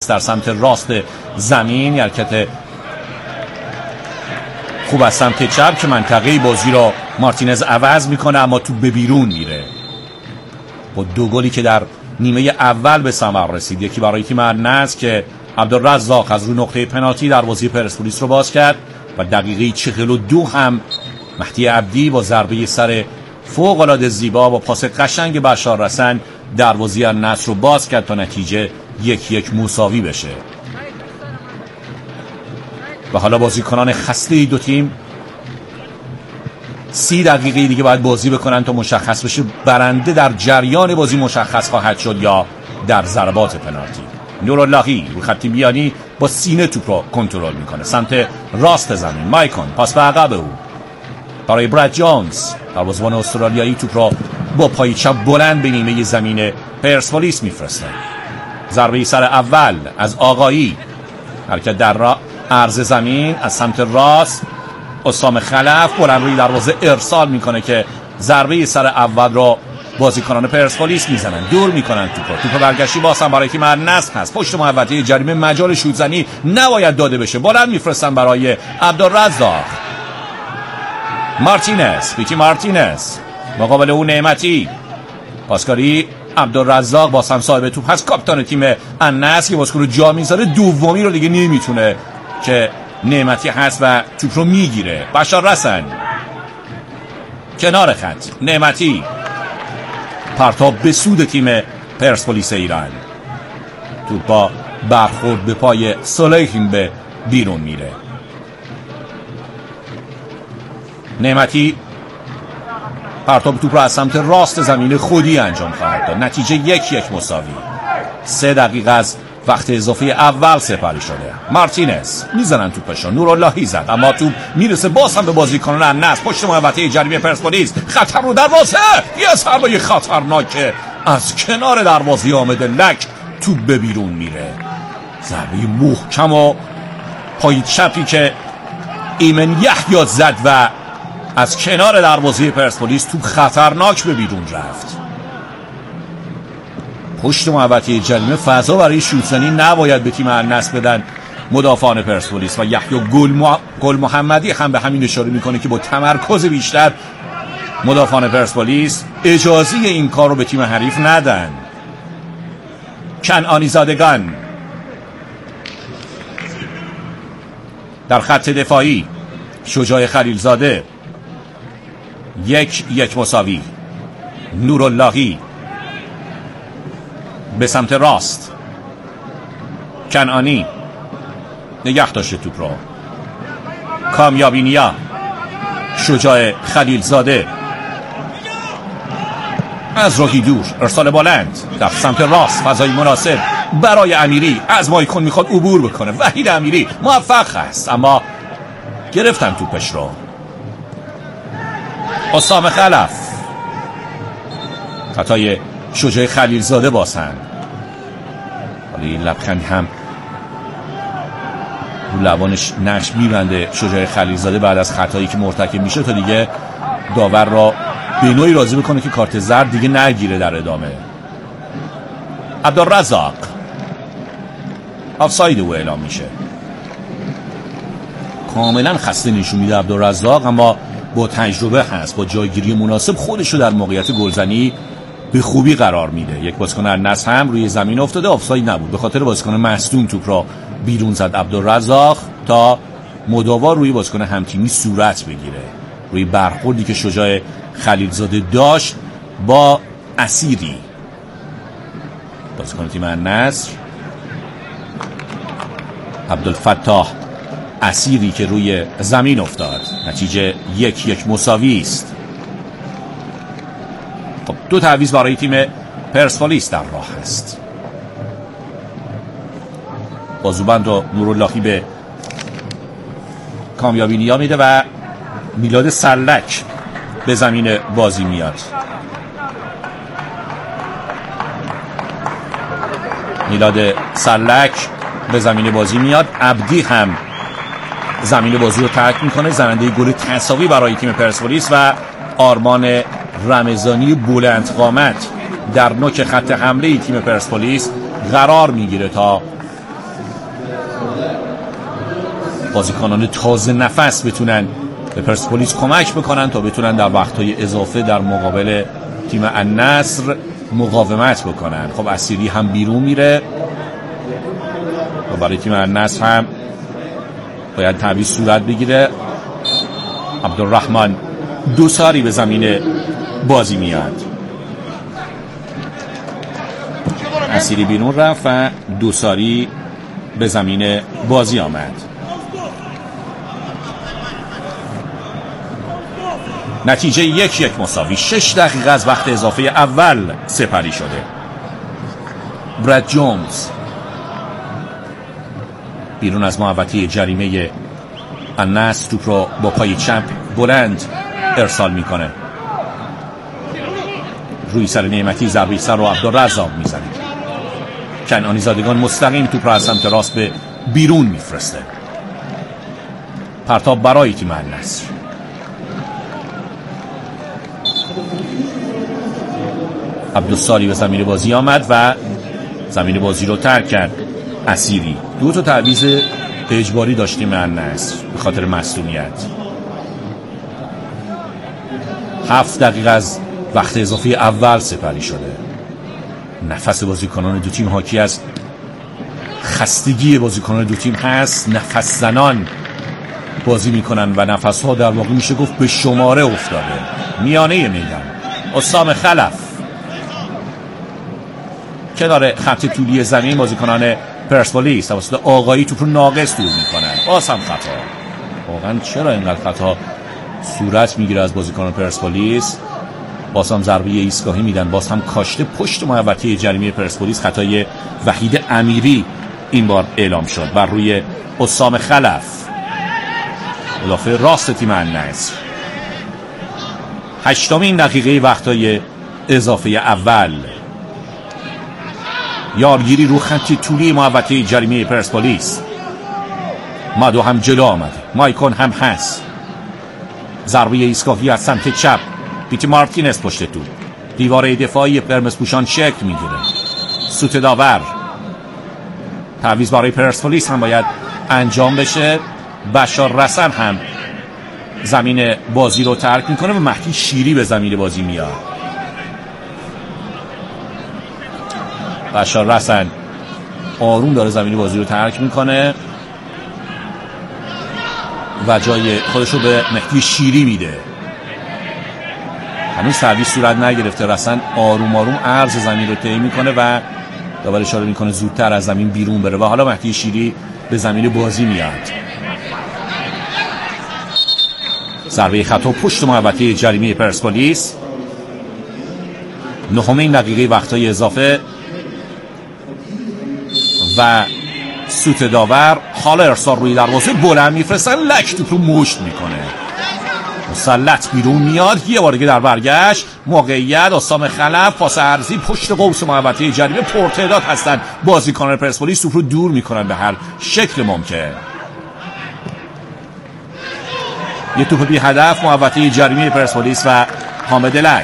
در سمت راست زمین، حرکت خوب از سمت چپ که منطقه بازی را مارتینز عوض میکنه، اما تو به بیرون میره. با 2 گلی که در نیمه اول به ثمر رسید، یکی برای تیم النصر که عبدالرزاق از روی نقطه پنالتی دروازه پرسپولیس رو باز کرد و دقیقه 42 هم مهدی عبدی با ضربه سر فوق العاده زیبا با پاس قشنگ بشار رسن دروازه النصر رو باز کرد تا نتیجه 1-1 مساوی بشه. و حالا بازیکنان خسته دو تیم 30 دقیقه دیگه باید بازی بکنن تا مشخص بشه برنده در جریان بازی مشخص خواهد شد یا در ضربات پنالتی. نوراللهی روی خط میانی با سینه توپ رو کنترل میکنه سمت راست زمین. مایکون پاس به عقب او برای براد جونز، دروازه‌بان استرالیایی توپ رو با پای چپ بلند به نیمه زمین پرسپولیس میفرسته. ضربه سر اول از آقایی، حرکت در عرض زمین از سمت راست، اسام خلف بلند روی دروازه ارسال میکنه که ضربه سر اول رو بازیکنان پرسپولیس میزنن، دور میکنن توپ برگشتی واسه برای تیم النصر هست. پشت محوطه جریمه مجال شوت زنی نباید داده بشه، بلند میفرستن برای عبدالرزاق. مارتینز مقابل اون نعمتی، پاسکاری عبدالرزاق باز هم صاحب توپ هست، کاپیتان تیم النصر که بازیکن رو جا میذاره، دومی رو دیگه نمیتونه که نعمتی هست و توپ رو میگیره. بشار رسن کنار خط، نعمتی پرتاب به سود تیم پرسپولیس ایران، توپ با برخورد به پای سلیخین به بیرون میره. نعمتی پرتاب توپ رو از سمت راست زمین خودی انجام خواهد داد. نتیجه 1-1 مساوی. 3 دقیقه از وقت اضافه اول سپری شده. مارتینز میزنن توپشو، نوراللهی زد اما توپ میرسه باز هم به بازیکنان النصر پشت محوطه جریمه پرسپولیس. خطر رو دروازه، یه ضربه خطرناک از کنار دروازه حامد لک، توپ به بیرون میره. ضربه محکم و پای چپی که ایمن یحیی زد و از کنار دروازه پرسپولیس توپ خطرناک به بیرون رفت. پشت محوطه جریمه فضا برای شوت‌زنی نباید به تیم النصر بدن مدافعان پرسپولیس و یحیی گل محمدی هم به همین اشاره میکنه که با تمرکز بیشتر مدافعان پرسپولیس اجازه این کار رو به تیم حریف ندن. کنعانی زادگان در خط دفاعی، شجاع خلیلزاده 1-1 مساوی. نوراللهی به سمت راست، کنعانی نگه داشته توپ رو، کامیابی نیا، شجاع خلیلزاده از راهی دور، ارسال بلند در سمت راست، فضای مناسب برای امیری، از مایکون میخواد عبور بکنه، وحید امیری موفق هست اما گرفتن توپش رو. اسام خلف، خطای شجاع خلیلزاده باسن. حالا این لبخند هم رو لبانش نقش میبنده شجاع خلیلزاده بعد از خطایی که مرتکب میشه تا دیگه داور را به نوعی راضی بکنه که کارت زرد دیگه نگیره در ادامه. عبدالرزاق آفساید او اعلام میشه. کاملا خسته نشون میده عبدالرزاق، اما با تجربه هست، با جایگیری مناسب خودش رو در موقعیت گلزنی به خوبی قرار میده. یک بازیکن النصر هم روی زمین افتاده، آفساید نبود، به خاطر بازیکن مصدوم توپ را بیرون زد عبدالرزاق تا مداوا روی بازیکن همتیمی صورت بگیره. روی برخوردی که شجاع خلیلزاده داشت با اسیری، بازیکن تیم النصر عبدالفتاح اسیری که روی زمین افتاد. نتیجه 1-1 مساوی است. خب 2 تعویض برای تیم پرسپولیس در راه است. بازوبند رو نوراللهی به کامیابی نیا میده و میلاد سلک به زمین بازی میاد. میلاد سلک به زمین بازی میاد. عبدی هم زمین بازی رو ترک میکنه، زننده گل تساوی برای تیم پرسپولیس و آرمان رمضانی بلند قامت در نوک خط حمله تیم پرسپولیس قرار میگیره تا بازیکنان تازه نفس بتونن به پرسپولیس کمک بکنن تا بتونن در وقتهای اضافه در مقابل تیم النصر مقاومت بکنن. خب اسیری هم بیرون میره و برای تیم النصر هم باید تعویض صورت بگیره. عبدالرحمن دوساری به زمین بازی میاد. اسیری بیرون رفت و دوساری به زمین بازی آمد. نتیجه 1-1 مساوی. 6 دقیقه از وقت اضافه اول سپری شده. براد جونز بیرون از محوطه جریمه النصر توپ رو با پای چپ بلند ارسال میکنه. روی سر نعمتی ضربه سر رو عبدالرزاق میزنه. کنعانی زادگان مستقیم توپ رو از سمت راست به بیرون میفرسته. پرتاب برای تیم النصر. عبدالساری به زمین بازی آمد و زمین بازی رو ترک کرد. اسیری 2 تا تعویض اجباری داشتیم النصر به خاطر مصدومیت. 7 دقیقه از وقت اضافی اول سپری شده. نفس بازیکنان دو تیم حاکی از خستگی بازیکنان دو تیم هست. نفس زنان بازی میکنن و نفس ها در واقع میشه گفت به شماره افتاده. میانه میدان اسام خلف کنار خط طولی زمین بازیکنان پرسپولیس توسط آقایی توپ رو ناقص دور میکنن. باز هم خطا. واقعا چرا اینقدر خطا صورت میگیره از بازیکنان پرسپولیس؟ باز هم ضربه ایستگاهی میدن. باز هم کاشته پشت محوطه جریمه پرسپولیس. خطای وحید امیری این بار اعلام شد بر روی اسام خلف مدافع راست تیم النصر. 8مین دقیقه وقتای اضافه اول. یارگیری رو خط طولی محوطه جریمه پرسپولیس. مادو هم جلو آمده. مایکون هم هست. ضربه ایستگاهی از سمت چپ. پیتی مارتینز پشت تو. دیواره دفاعی قرمزپوشان شکل میگیره. سوت داور. تعویض برای پرسپولیس هم باید انجام بشه. بشار رسن هم زمین بازی رو ترک میکنه و مهدی شیری به زمین بازی میاد. بشار رسن آروم داره زمین بازی رو ترک میکنه و جای خودش رو به مهدی شیری میده. هنوز تعویض صورت نگرفته. رسن آروم آروم عرض زمین رو طی میکنه و داور اشاره میکنه زودتر از زمین بیرون بره و حالا مهدی شیری به زمین بازی میاد. ضربه خطا پشت محوطه جریمه پرسپولیس. 9مین دقیقه وقتای اضافه و سوت داور. حالا ارسال روی دروازه بلند میفرستن. لک توپ رو مشت میکنه. مسلط بیرون میاد. یه بار دیگه در برگشت موقعیت اسام خلف. پاس عرضی پشت قوس محوطه جریمه. پرتعداد هستن بازیکنان پرسپولیس. توپ رو دور میکنن به هر شکل ممکن. یه توپ بی هدف محوطه جریمه پرسپولیس و حامد لک.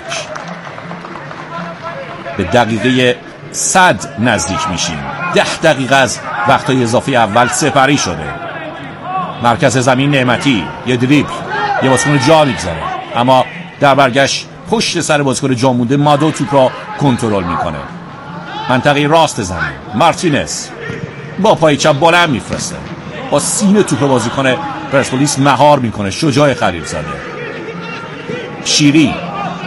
به دقیقه 100 نزدیک میشیم. 10 دقیقه از وقتای اضافه اول سپری شده. مرکز زمین نعمتی یه دریبل یه بازیکن جا میگذاره اما در برگشت پشت سر بازیکن جا مونده مادو توپ را کنترل میکنه. منطقه راست زمین مارتینز با پای چپ بلند میفرسته. با سینه توپ بازیکن پرسپولیس مهار میکنه. شجاع خلیلزاده. شیری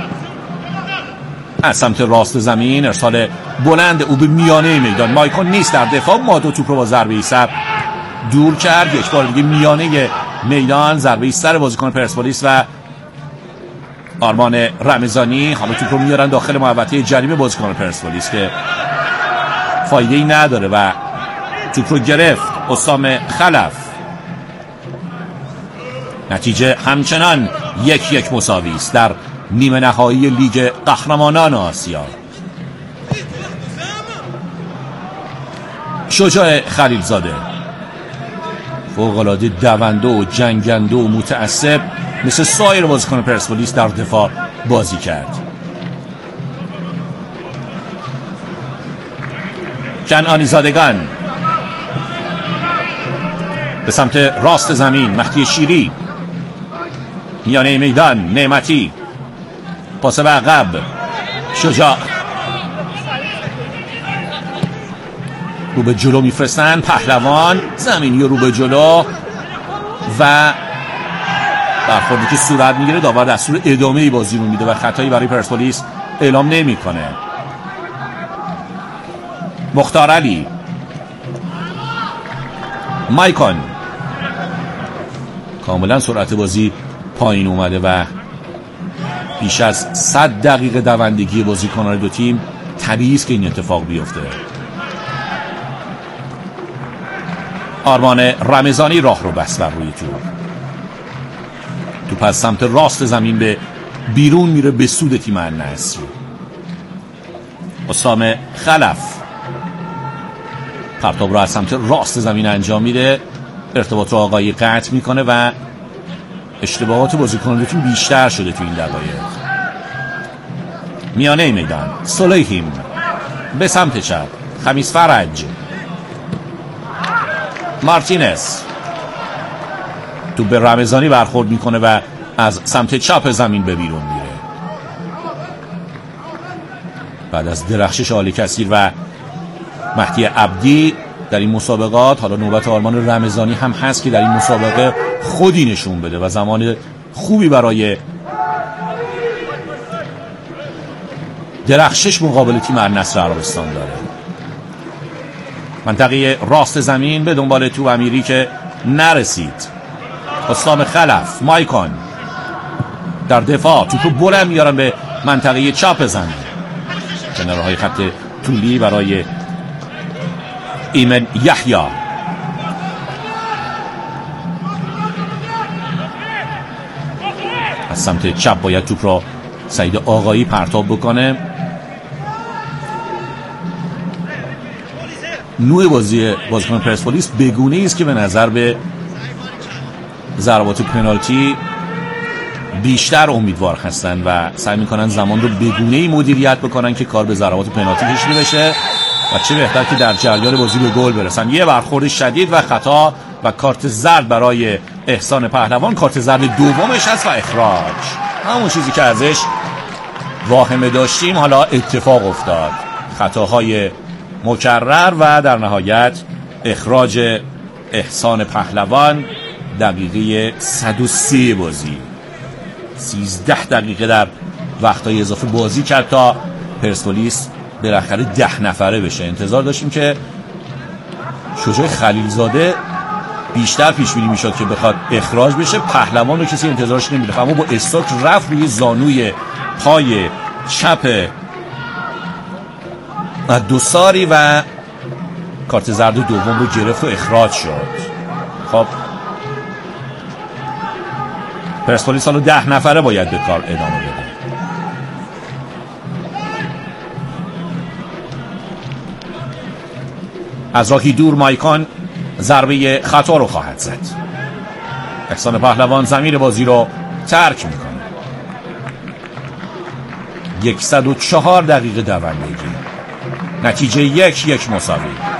از سمت راست زمین ارسال بلند او به میانه میدان. مایکون نیست در دفاع. مادو توپ رو با ضربه سر دور کرد. یک بار دیگه میانه میدان ضربه سر بازیکن پرسپولیس و آرمان رمضانی. حالا توپ رو میارن داخل محوطه جریمه بازیکن پرسپولیس که فایده ای نداره و توپ رو گرفت اسام خلف. نتیجه همچنان 1-1 مساوی است در نیمه نهایی لیگ قهرمانان آسیا. شجاع خلیلزاده فوق‌العاده دونده و جنگنده و متعصب مثل سایر بازیکن پرسپولیس در دفاع بازی کرد. کنعانی زادگان به سمت راست زمین مهدی شیری، میانه میدان نعمتی، پاس به عقب شجاع، رو به جلو میفرستن پهلوان، زمینی رو به جلو و برخوردی که صورت میگیره داور دستور ادامه بازی رو میده و خطایی برای پرسپولیس اعلام نمیکنه. مختار علی، مایکون، کاملا سرعت بازی پایین اومده و بیش از 100 دقیقه دوندگی بازیکنان دو تیم طبیعی است که این اتفاق بیفته. آرمان رمضانی راه رو بست بر روی توپ از سمت راست زمین به بیرون میره به سود تیم النصر. اسام خلف پرتاب رو از سمت راست زمین انجام میده، ارتباط رو آقایی قطع میکنه و اشتباهات بازیکنان تیم بیشتر شده تو این دقایق. میانه میدان سلیحیم به سمت چپ، خمیس فرج، مارتینز توپ به رمضانی برخورد میکنه و از سمت چپ زمین به بیرون میره. بعد از درخشش عالی کثیر و مهدی عبدی در این مسابقات، حالا نوبت آرمان رمضانی هم هست که در این مسابقه خودی نشون بده و زمان خوبی برای درخشش مقابل تیم النصر عربستان داره. منطقه راست زمین به دنبال تو امیری که نرسید. اسلام خلف، مایکون در دفاع توپو بلند میارن به منطقه چپ زمین، کنارهای خط طولی برای ایمن یحیی. از سمت چپ باید توپ را سعید آقایی پرتاب بکنه. نوع بازیکن پرسپولیس بگونه است که به نظر به ضربات پنالتی بیشتر امیدوار هستن و سعی میکنن زمان رو بگونه‌ای مدیریت بکنن که کار به ضربات پنالتی کشیده بشه و چه بهتر که در جریان بازی به گل برسن. یه برخورد شدید و خطا و کارت زرد برای احسان پهلوان، کارت زرد دومش هست و اخراج. همون چیزی که ازش واهمه داشتیم حالا اتفاق افتاد، خطاهای مکرر و در نهایت اخراج احسان پهلوان. دقیقه 103 بازی، 13 دقیقه در وقتهای اضافه بازی کرد تا پرسپولیس بالاخره 10 نفره بشه. انتظار داشتیم که شجاع خلیلزاده بیشتر پیش بینی میشد که بخواد اخراج بشه، پهلوان رو کسی انتظارش نمیره، اما با استاک رفت روی زانوی پای چپ دوساری و کارت زرد دوم رو گرفت و اخراج شد. خب پرسپولیس حالا 10 نفره باید به کار ادامه بده. از راهی دور مایکان ضربه خطا رو خواهد زد. احسان پهلوان زمین بازی رو ترک میکنه. 104 دقیقه دوندگی، نتیجه 1-1 مساوی.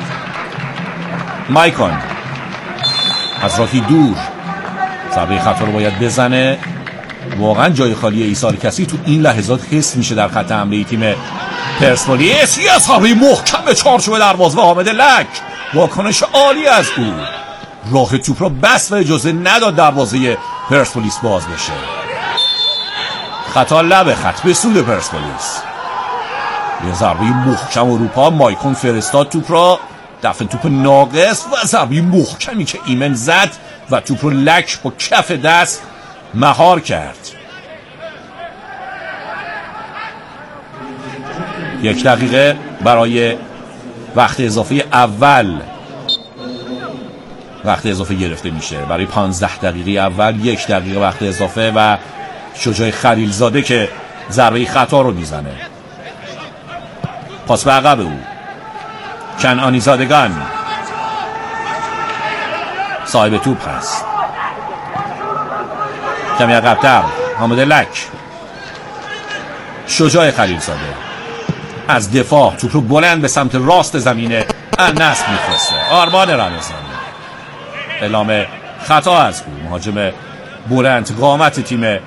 مایکان از راهی دور ضربه خطا رو باید بزنه. واقعا جای خالی ایثار کسی تو این لحظات حس میشه در خط حمله تیم پرسپولیس. یه ضربه محکم به چارچوب دروازه حامد لک، واکنش عالی از او، راه توپ رو بس و اجازه نداد دروازه پرسپولیس باز بشه. خطا لب خط به سود پرسپولیس. یه ضربه محکم اروپا، مایکون فرستاد توپ را، دفع توپ ناقص و ضربه محکمی که ایمن زد و توپ رو لک با کف دست مهار کرد. 1 دقیقه برای وقت اضافه اول، وقت اضافه گرفته میشه برای 15 دقیقه اول. 1 دقیقه وقت اضافه و شجاع خلیلزاده که ضربه خطا رو میزنه. پاس به عقب او، کنعانی زادگان صاحب توپ هست، کمی عقب‌تر حامد لک، شجاع خلیلزاده از دفاع توپ رو بلند به سمت راست زمین النصر میفرسته. آرمان رمضانی اعلام خطا از او، مهاجم بلند قامت تیم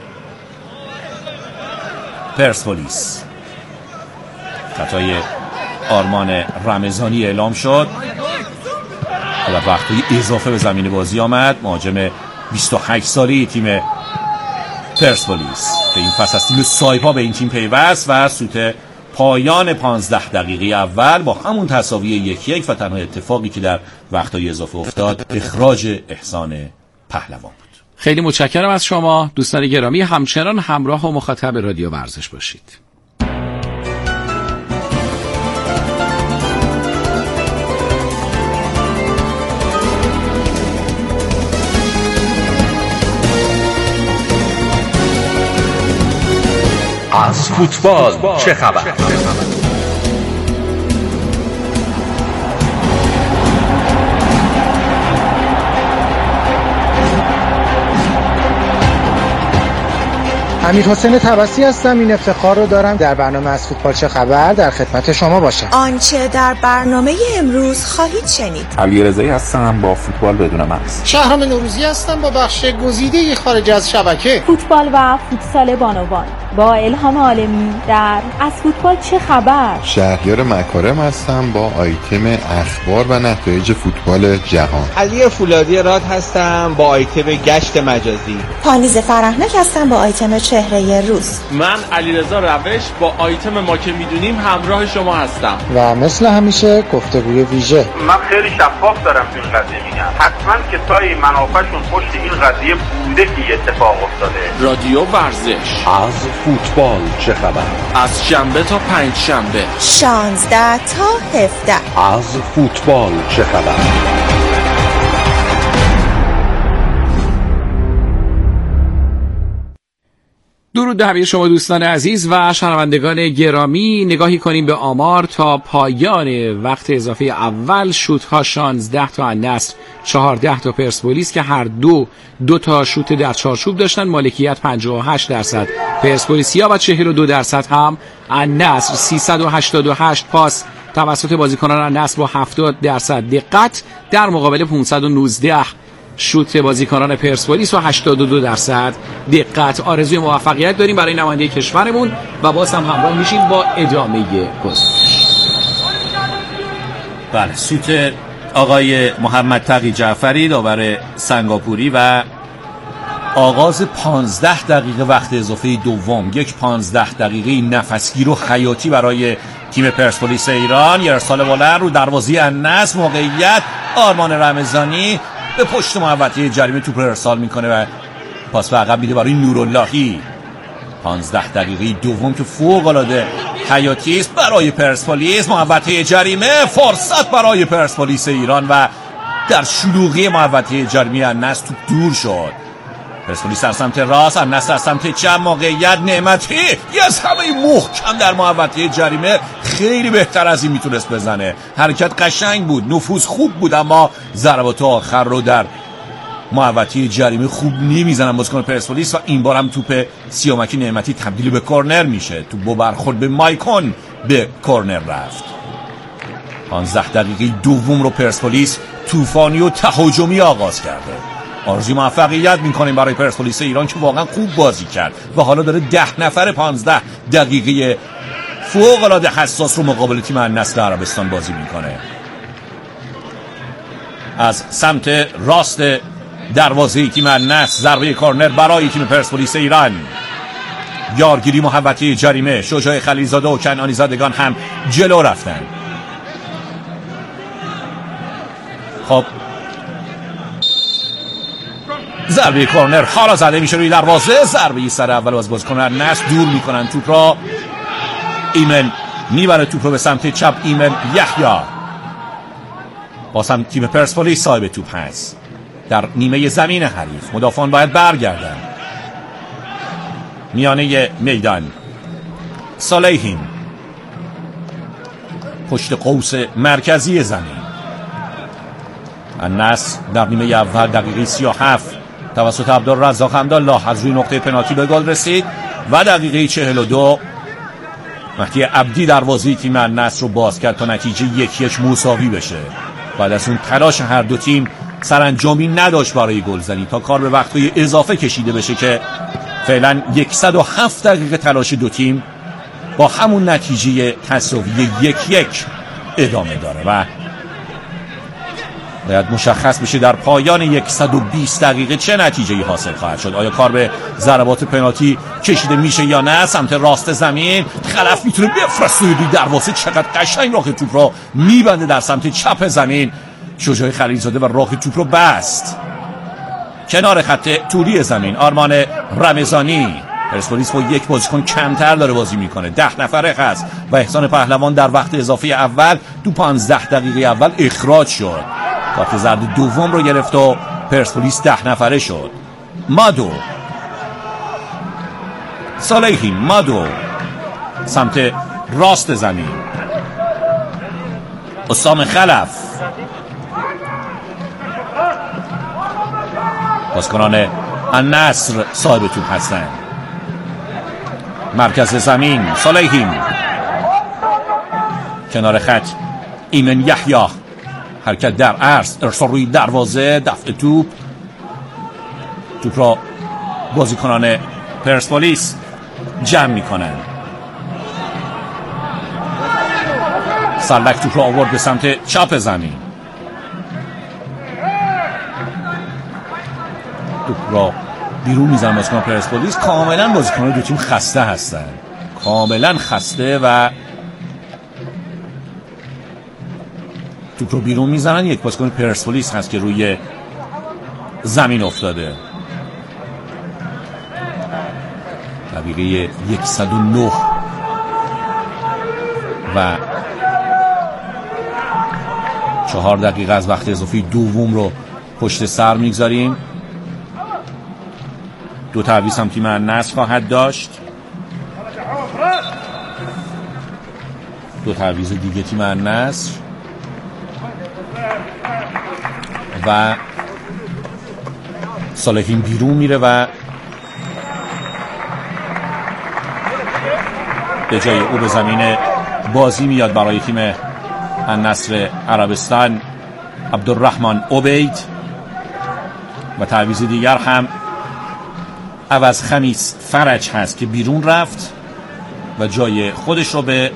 پرسپولیس. خطای آرمان رمضانی اعلام شد و در وقتی اضافه به زمین بازی آمد. مهاجم 28 ساله تیم پرسپولیس که این فصل از تیم سایپا به این تیم پیوست و سوت پایان 15 دقیقه اول با همون تساوی 1-1 و تنها اتفاقی که در وقتای اضافه افتاد اخراج احسان پهلوان بود. خیلی متشکرم از شما دوستان گرامی. همچنان همراه و مخاطب رادیو ورزش باشید. از فوتبال چه خبر؟ امیرحسین طبسی هستم. این افتخار رو دارم در برنامه از فوتبال چه خبر در خدمت شما باشم. آنچه در برنامه امروز خواهید شنید: علیرضایی هستم با فوتبال بدون مغز. شهرام نوروزی هستم با بخش گزیده خارج از شبکه. فوتبال و فوتسال بانوان با الهام عالمی در از فوتبال چه خبر. شهریار مکارم هستم با آیتم اخبار و نتایج فوتبال جهان. علی فولادی راد هستم با آیتم گشت مجازی. پانیز فرهناک هستم با آیتم چهره روز. من علیرضا روش با آیتم ما که میدونیم همراه شما هستم و مثل همیشه گفتگوی ویژه. من خیلی شفاف دارم تو این قضیه میگم، حتما کسایی منافعشون پشت این قضیه بوده که اتفاق افتاده. رادیو ورزش از فوتبال چه خبر؟ از شنبه تا پنج شنبه 16 تا 17 از فوتبال چه خبر؟ درود همه شما دوستان عزیز و شنوندگان گرامی. نگاهی کنیم به آمار تا پایان وقت اضافه اول. شوت‌ها 16 تا النصر، 14 تا پرسپولیس که هر دو تا شوت در چارچوب داشتن. مالکیت 58% پرسپولیسیا و 42% هم النصر. 388 پاس توسط بازیکنان النصر با 70% دقت در مقابل 519 شوت بازیکنان پرسپولیس و 82% دقت. آرزوی موفقیت داریم برای نماینده کشورمون و باز هم همراه میشیم با ادامه گزارش. بله، سوت آقای محمد تقی جعفری داور سنگاپوری و آغاز 15 دقیقه وقت اضافه دوم. یک 15 دقیقه نفسگیر و حیاتی برای تیم پرسپولیس ایران. یه ارسال بلند رو دروازه النصر، موقعیت آرمان رمضانی به پشت محوطه جریمه توپ رو ارسال میکنه و پاس به عقب میده برای نوراللهی. 15 دقیقه دوم که فوق العاده حیاتی است برای پرسپولیس. محوطه جریمه، فرصت برای پرسپولیس ایران و در شلوغی محوطه جریمه النصر توپ دور شد. پرسپولیس در سمت راست، النصر در سمت چپ، موقعیت نعمتی یه همه محکم در محوطه جریمه، خیلی بهتر از این میتونست بزنه. حرکت قشنگ بود، نفوذ خوب بود، اما ضربات آخر رو در محوطه جریمه خوب نمیزنن بازیکن پرسپولیس و این بار هم توپ سیامکی نعمتی تبدیل به کورنر میشه. توپ با برخورد به مایکون به کورنر رفت. 15 دقیقه دوم رو پرسپولیس طوفانی و تهاجمی آغاز کرده. آرزوی موفقیت میکنیم برای پرسپولیس ایران که واقعا خوب بازی کرد و حالا داره 10 نفر 15 دقیقه فوق العاده حساس رو مقابل تیم النصر عربستان بازی میکنه. از سمت راست دروازه تیم النصر ضربه کورنر برای تیم پرسپولیس ایران. یارگیری محوطه جریمه، شجاع خلیلزاده و کنعانی زادگان هم جلو رفتن. خب ضربه کورنر حالا زده میشه روی دروازه. ضربه سر اول از بازیکن النصر، دور میکنن توپ را. ایمن میبره توپ رو به سمت چپ. ایمن یحیی باز هم تیم پرسپولیس صاحب توپ هست در نیمه زمین حریف. مدافعان باید برگردن. میانه میدان صالحین پشت قوس مرکزی زمین. النصر در نیمه اول دقیقه 37 توسط عبدالرزاق حمدالله از روی نقطه پنالتی به گل رسید و دقیقه 42 مهدی عبدی دروازه تیم النصر رو باز کرد تا نتیجه 1-1 مساوی بشه. بعد از اون تلاش هر دو تیم سرانجامی نداشت برای گلزنی تا کار به وقت‌های اضافه کشیده بشه که فعلا 107 دقیقه تلاش دو تیم با همون نتیجه تساوی 1-1 ادامه داره و باید مشخص بشه در پایان 120 دقیقه چه نتیجه‌ای حاصل خواهد شد. آیا کار به ضربات پنالتی کشیده میشه یا نه؟ سمت راست زمین خلف میتونه بفرسته روی دروازه، چقدر قشنگ راه توپ رو میبنده در سمت چپ زمین. شجاع خلیلزاده و راه توپ رو بست کنار خط طولی زمین. آرمان رمضانی، پرسپولیس با یک بازیکن کمتر داره بازی میکنه، 10 نفره هست و احسان پهلوان در وقت اضافه اول تو 15 دقیقه اول اخراج شد. کارت زرد دوم رو گرفت و پرسپولیس 10 نفره شد. مادو صالحی، مادو سمت راست زمین، اسام خلف، بازیکنان النصر صاحب توپ هستند. مرکز زمین صالحی، کنار خط ایمن یحیی، حرکت در عرض، ارسال روی دروازه، دفع توپ را بازیکنان پرسپولیس جمع میکنن. سرلک توپ را آورد به سمت چپ زمین، توپ را بیرون میزنن بازیکنان پرسپولیس. کاملا بازیکنان دو تیم خسته هستن، کاملا خسته و توپ رو بیرون میزنن. یک بازیکن پرسپولیس هست که روی زمین افتاده. دقیقه 109 و 4 دقیقه از وقت اضافی دوم رو پشت سر میگذاریم. 2 تعویض هم تیم النصر خواهد داشت. 2 تعویض دیگه تیم النصر و صالحین بیرون میره و به جای او به زمین بازی میاد برای تیم النصر عربستان عبدالرحمن عبید و تعویض دیگر هم عوض خمیس فرج هست که بیرون رفت و جای خودش رو به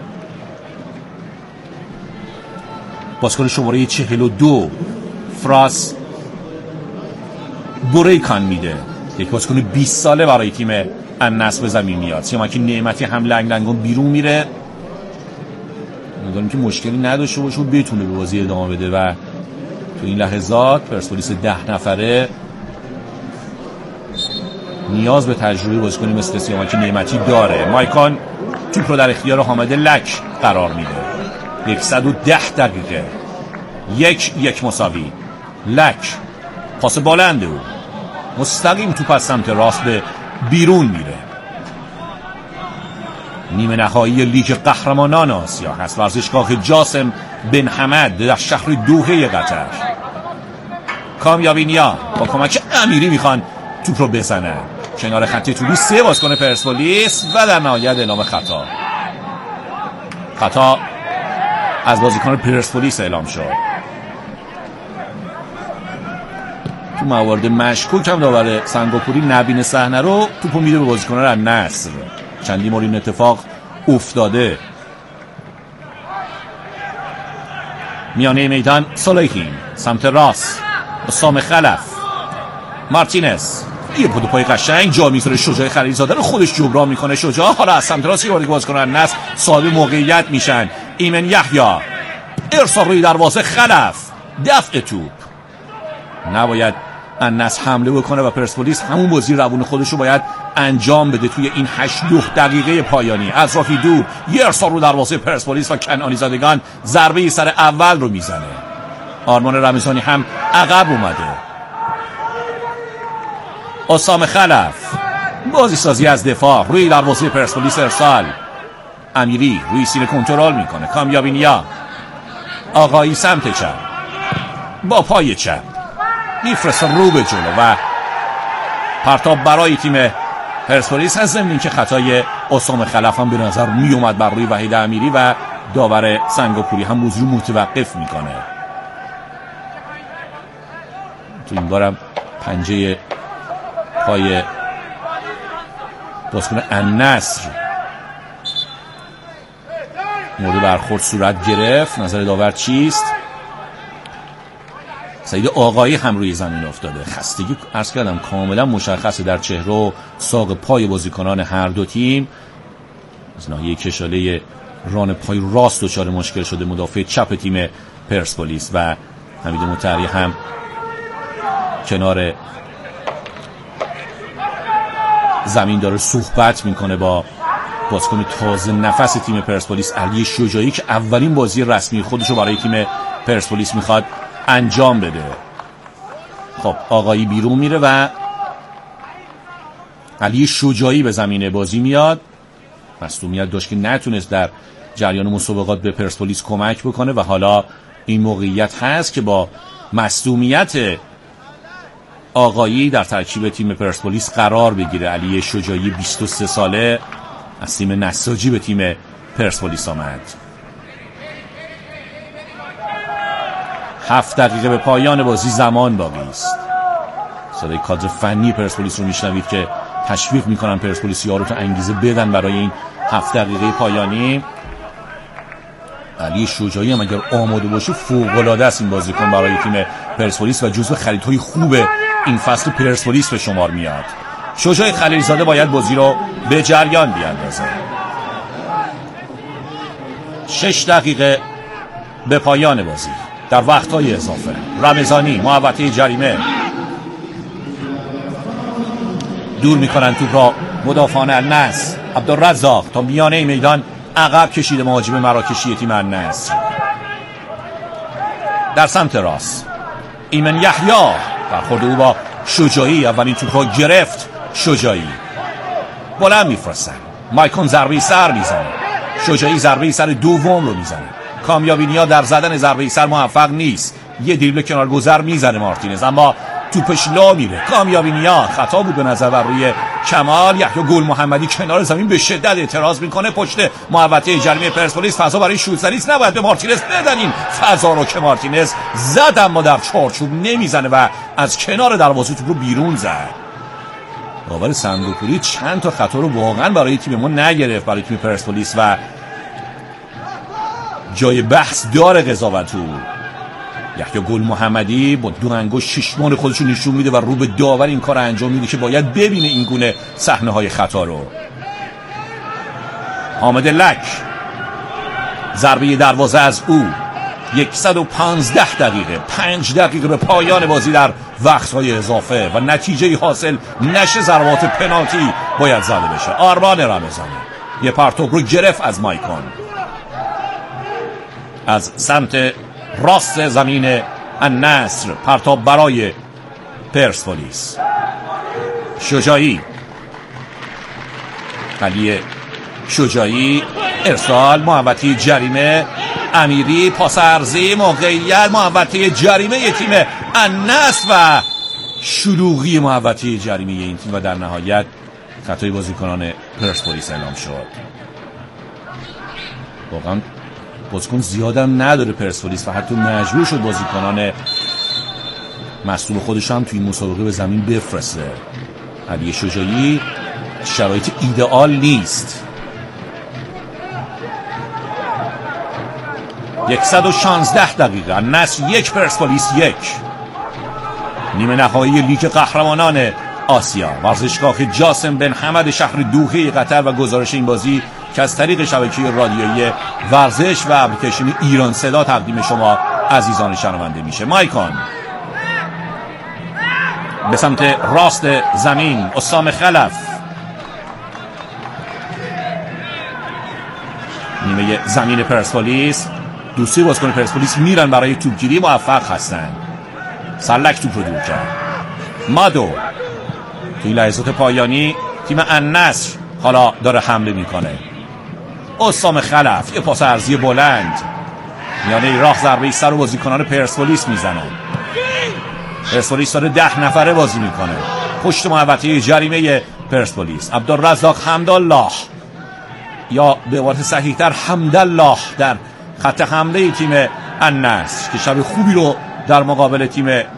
بازیکن شماره 42 فراس بوریکان میده. یک بازیکن 20 ساله برای تیم النصر به زمین میاد. سیامکی نعمتی هم لنگ لنگون بیرون میره. امیدواریم که مشکلی نداشته باشه و بتونه به بازی ادامه بده و تو این لحظات پرسپولیس 10 نفره نیاز به تجربه بازیکنی مثل سیامکی نعمتی داره. مایکان توپ رو در اختیار حامد لک قرار میده. 110 دقیقه 1-1 مساوی. لک پاس بلند او مستقیم توپ از سمت راست به بیرون میره. نیمه نهایی لیگ قهرمانان آسیا هست. ورزشگاه جاسم بن حمد در شهر دوحه قطر. کامیابی نیا با کمک امیری میخوان توپ رو بزنن کنار خط طولی. 3 بازیکن پرسپولیس و در نهایت اعلام خطا از بازیکن پرسپولیس اعلام شد. تو موارد مشکوک هم داور سنگاپوری نبین صحنه رو توپو میده به بازیکنان النصر. چندی بار این اتفاق افتاده. میانه میدان صالحی سمت راست، اسام خلف، مارتینز یه پای قشنگ جا میذاره. شجاع خلیلزاده رو خودش جبران میکنه. شجاع حالا از سمت راست یه بار بازیکن النصر صاحب موقعیت میشن. ایمن یحیی ارسال روی دروازه، خلف دفع توپ. نباید النصر حمله بکنه و پرسپولیس همون بازی روون خودش رو باید انجام بده توی این 8 دقیقه پایانی. از راهی دور یه ارسال رو دروازه پرسپولیس و کنعانی زادگان ضربه سر اول رو میزنه. آرمان رمضانی هم عقب اومده. اسام خلف بازی سازی از دفاع روی دروازه پرسپولیس، ارسال. امیری روی سینه کنترل میکنه. کامیابی نیا آقایی سمت چپ با پای چپ میفرسته رو به جلو و پرتاب برای تیم پرسپولیس هست. ضمن اینکه خطای اسام خلف هم به نظر می اومد بر روی وحید امیری و داور سنگاپوری هم موضوع متوقف میکنه. تو این بارم پنجه پای بازیکن النصر مورد برخورد صورت گرفت. نظر داور چیست؟ سعید آقایی هم روی زمین افتاده. خستگی عرض کردم کاملا مشخصه در چهره و ساق پای بازیکنان هر دو تیم. از ناحیه کشاله ران پای راست دچار مشکل شده مدافع چپ تیم پرسپولیس و حمید مطهری هم کنار زمین داره صحبت میکنه با بازیکن تازه نفس تیم پرسپولیس علی شجاعی که اولین بازی رسمی خودشو برای تیم پرسپولیس میخواد انجام بده. خب آقایی بیرون میره و علی شجاعی به زمین بازی میاد. مصدومیت داشت که نتونست در جریان مسابقات به پرسپولیس کمک بکنه و حالا این موقعیت هست که با مصدومیت آقایی در ترکیب تیم پرسپولیس قرار بگیره. علی شجاعی 23 ساله از تیم نساجی به تیم پرسپولیس آمد. 7 دقیقه به پایان بازی زمان باقی است. صدای کادر فنی پرسپولیس رو میشنوید که تشویق میکنن پرسپولیسی‌ها رو تا انگیزه بدن برای این 7 دقیقه پایانی. علی شجاعی هم اگر آماده باشه فوق‌العاده است این بازیکن برای تیم پرسپولیس و جزو خریدهای خوب این فصل پرسپولیس به شمار میاد. شجاع خلیلزاده باید بازی رو به جریان بیاندازه. 6 دقیقه به پایان بازی در وقت‌های اضافه. رمضانی محوطه جریمه دور میکنن توپ را مدافعان النصر. عبدالرزاق تا میانه میدان عقب کشیده مهاجم مراکشی تیم النصر. در سمت راست ایمن یحیی برخورد او با شجاعی اولین توپ را گرفت. شجاعی بلند میفرستن. مایکون ضربه سر میزنه. شجاعی ضربه سر دوم رو میزنه. کامیابینیا در زدن ضربه سر موفق نیست. یه دریبل کنار گذر میزنه مارتینز اما توپش لا میره. کامیابینیا خطا بود به نظر بر روی کمال. یحیی گل محمدی کنار زمین به شدت اعتراض میکنه. پشت محوطه جریمه پرسپولیس فضا برای شوت زنی نباید به مارتینز بدن این فضا رو که مارتینز زد اما در چارچوب نمیزنه و از کنار دروازه توپ رو بیرون زد. داور سنگاپوری چند تا خطا رو واقعا برای تیم ما نگرفت برای تیم پرسپولیس و جای بحث داره قضاوت او. یحیی گل محمدی با دو انگشت چشمان خودشو نشون میده و رو به داور این کار انجام میده که باید ببینه این گونه صحنه های خطا رو. حامد لک ضربه دروازه از او. 115 دقیقه 5 دقیقه به پایان بازی در وقت‌های اضافه و نتیجه حاصل نشه. ضربات پنالتی باید زده بشه. آرمان رمضانی یه پرتوب رو گرفت از مایکون از سمت راست زمین النصر. پرتاب برای پرسپولیس. شجاعی علی شجاعی ارسال محوطه جریمه. امیری پاس عرضی موقعیت محوطه جریمه تیم النصر و شلوغی محوطه جریمه این تیم و در نهایت خطای بازیکنان پرسپولیس اعلام شد. واقعا بازیکن زیادم نداره پرسپولیس و حتی مجبور شد بازیکنان مصدوم خودش هم توی این مسابقه به زمین بفرسته. علی شجاعی شرایط ایدئال نیست. 116 دقیقه النصر 1 پرسپولیس 1. نیمه نهایی لیگ قهرمانان آسیا. ورزشگاه جاسم بن حمد شهر دوحه قطر و گزارش این بازی که از طریق شبکه رادیویی ورزش و اپلیکیشن ایران صدا تقدیم شما عزیزان شنونده میشه. مایکون به سمت راست زمین. اسام خلف نیمه زمین پرسپولیس. دوستی بازیکن پرسپولیس میرن برای توپگیری موفق هستن. سلک توپ رو دور کرد. مادو توی لحظات پایانی تیم النصر حالا داره حمله میکنه. اسام خلف یه پاس عرضی بلند میانه راه ضربه سر و بازیکنان پرسپولیس میزنن. پرسپولیس داره 10 نفره بازی میکنه پشت محوطه جریمه پرسپولیس. عبدالرزاق حمدالله یا به عبارت صحیح‌تر حمدالله در خط حمله تیم النصر که شب خوبی رو در مقابل تیم